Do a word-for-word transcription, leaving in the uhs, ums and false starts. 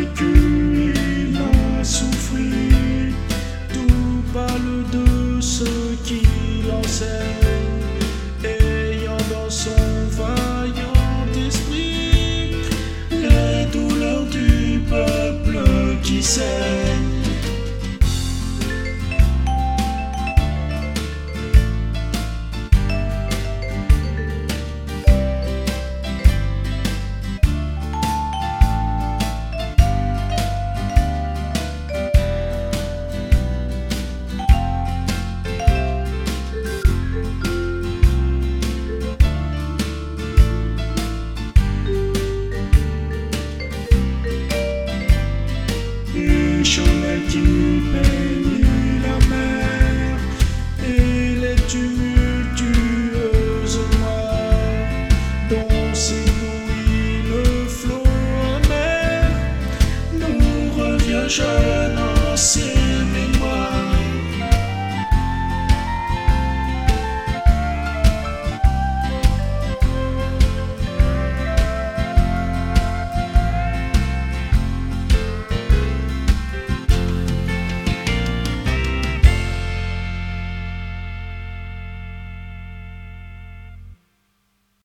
vécu, il a souffri. Tout parle de ce qu'il enseigne, ayant dans son vaillant esprit les douleurs du peuple qui saigne. Échangel qui bénit la mer et les tumultueuses moires dont s'éblouit le flot amer, nous revient jamais.